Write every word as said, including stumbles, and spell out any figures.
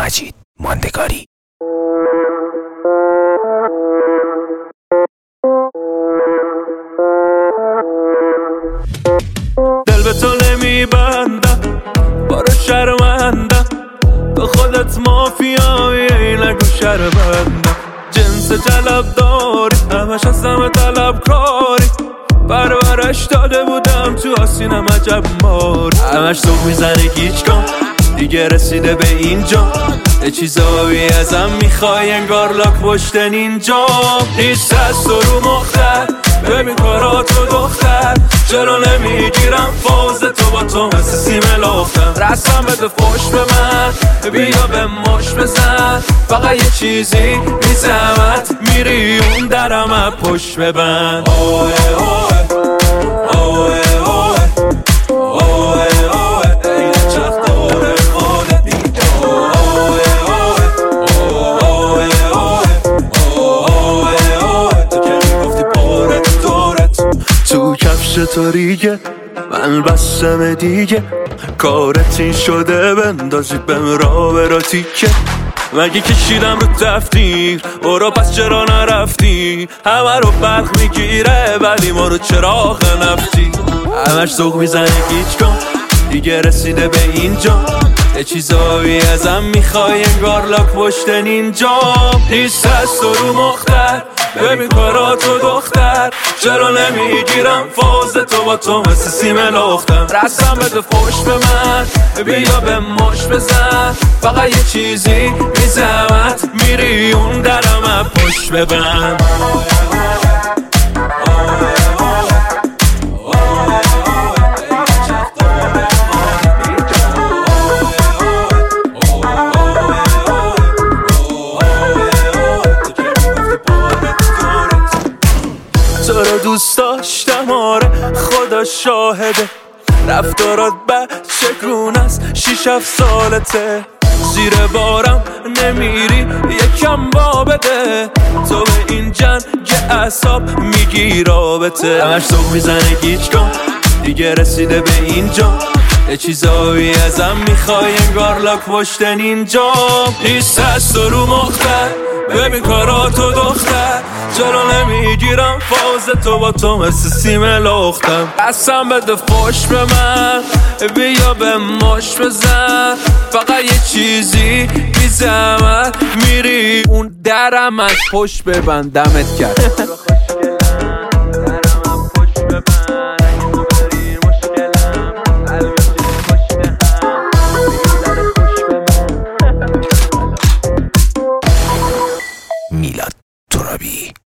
مجید ماندگاری. دل به تو نمیبندم، بارو شرمندم، تو خودت مافیایی نگو شرمندم. جنس جلب داری، همش از همه طلب کاری، برورش داده بودم تو آسینم عجب ماری. همش سوق میزنه گیج کن، دیگه رسیده به اینجا، یه چیزایی ازم میخوای انگار لاک پشتن اینجا. نیست از تو رو مختر، ببین کاراتو دختر، چرا نمیگیرم فاز تو با تو مثل سیم لختم. رسم بده فوش به من، بیا به مش بزن، فقط یه چیزی بی زحمت میری اون درم پشت ببند. اوه اوه اوه اوه اوه اوه این چخ داره خودت دیگه. اوه اوه اوه اوه اوه اوه تو که میگفتی پارت دورت تو کفش تو ریگه، من بستم دیگه، کارت این شده بندازی بهم را برا تیکه. مگه کشیدم رو تفتیر برو پس چرا نرفتی؟ همه رو برق میگیره ولی ما رو چراغ نفتی. همش سوق میزنه گیج کن، دیگه رسیده به اینجا، یه چیزایی ازم میخوای انگار لاک پشتن اینجا. نیست از تو رو مختر، ببین کاراتو دختر، چرا نمیگیرم فاز تو با تو مثل سیم لختم. رسم بده فوش به من، بیا به مش بزن، فقط یه چیزی بی زحمت میری اون درم پشت ببند. تو رو دوست داشتم آره خدا شاهده، رفتارات بچگونه است شیش هفت سالته، زیر بارم نمیری یکم با بده، تو به این جنگ اعصاب میگی رابطه. همش سوق میزنه گیج کن، دیگه رسیده به اینجا، یه چیزایی ازم میخوای انگار لاک پشتن اینجا. نیست از تو رو مختر، ببین کاراتو دختر، چرا نمیگیرم فاز تو با تو مثل سیم لختم. قسم بده فوش به من، بیا به مش بزن، فقط یه چیزی بی زحمت میری اون درم از پشت ببند. دمت کرد. میلاد ترابی.